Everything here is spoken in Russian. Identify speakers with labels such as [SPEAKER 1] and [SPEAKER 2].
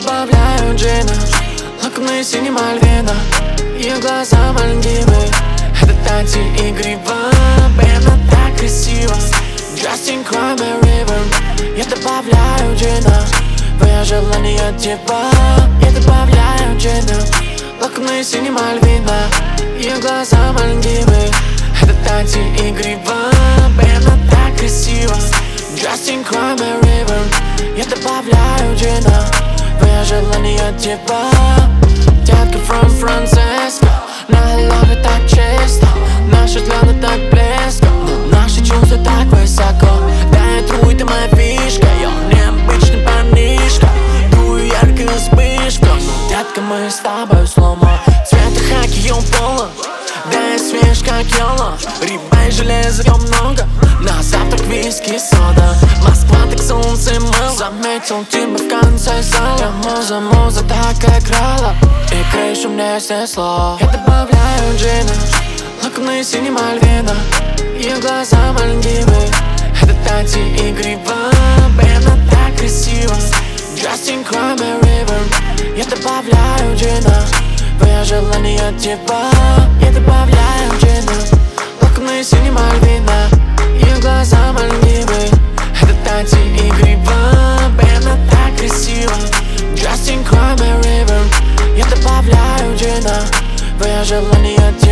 [SPEAKER 1] добавляю джина, локоны синим альвина, ее глаза Мальдивы. Это танцы игриво, она так красиво. Justin Crime River. Я добавляю джина, твое желание от тебя. Я добавляю джина, локоны синим альвина, ее глаза Мальдивы. Это танцы игриво, она так красиво. Justin Crime River. Я добавляю джина, твое желание от тебя. Детка from Francisco, на лови так чисто, наши взгляды так близко, наши чувства так высоко. Дай труй, ты моя фишка, я необычный парнишка, дую яркую вспышку. Детка, мы с тобой слома, цвета хаки пола, дай свеж как йола, риба и железа много. На завтрак виски, сода, Москва так солнце мыло. Заметил тебя в конце зала, муза так играла, и крышу мне снесло. Я добавляю джина, локоны синим альвина, ее глаза Мальдивы. Это танцы игриво, она так красиво. Justin Crime River. Я добавляю джина, твое желание от тебя. Я добавляю джина, локоны синим альвина, ее глаза Мальдивы. Это танцы игриво, она так красиво. Justin Crime River. Я добавляю джина, твое желание от тебя.